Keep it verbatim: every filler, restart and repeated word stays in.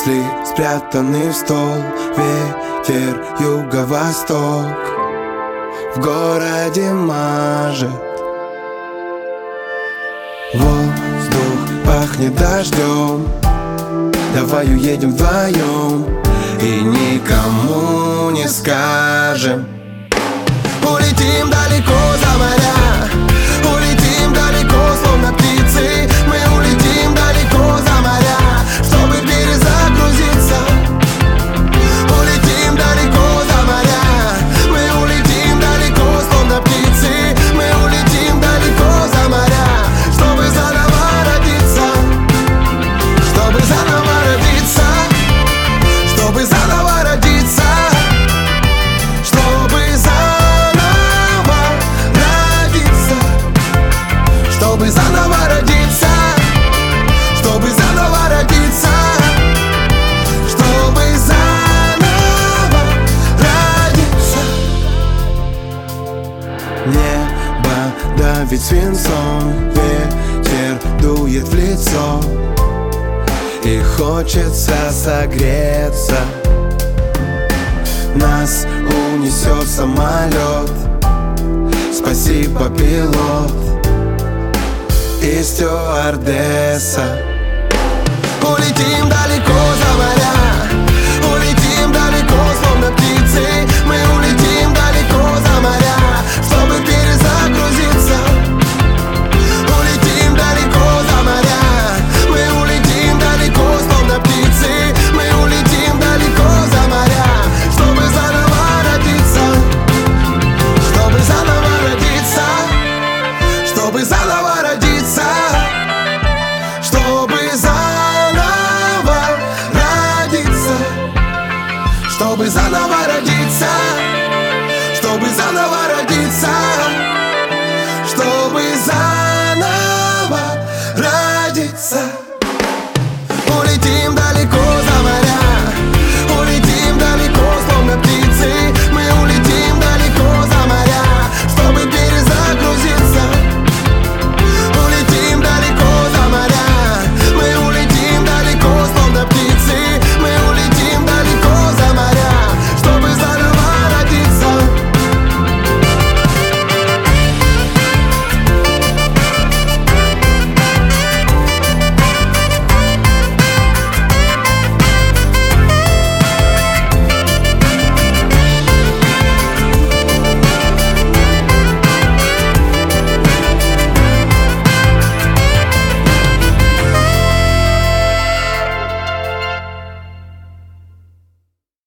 Мысли спрятаны в стол, ветер юго-восток в городе мажет. Воздух пахнет дождем, давай уедем вдвоем и никому не скажем. Улетим далеко за моря, улетим далеко, словно птицы. Мы улетим далеко за моря, чтобы перезагрузиться. Улетим далеко за моря, мы улетим далеко, словно птицы. Мы улетим далеко за моря, чтобы заново родиться. Чтобы заново родиться, чтобы заново родиться. Чтобы заново родиться, чтобы заново родиться, чтобы заново родиться, чтобы заново родиться. Небо давит свинцом, ветер дует в лицо, и хочется согреться. Нас унесет самолет, спасибо, пилот и стюардесса. Улетим далеко за моря, улетим далеко, словно птицы. Мы улетим далеко за моря, чтобы перезагрузиться. Улетим далеко за моря, мы улетим далеко, словно птицы. Мы улетим далеко за моря, чтобы заново родиться, чтобы заново родиться, чтобы заново родиться, чтобы заново родиться, чтобы заново родиться, чтобы заново родиться.